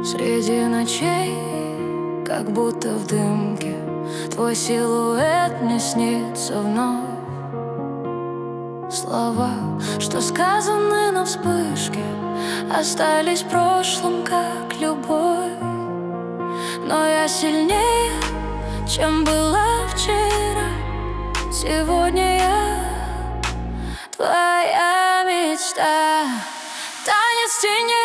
Среди ночей, как будто в дымке, твой силуэт мне снится вновь. Слова, что сказаны на вспышке, остались в прошлом, как любовь. Но я сильнее, чем была вчера. Сегодня я твоя мечта. Танец теней.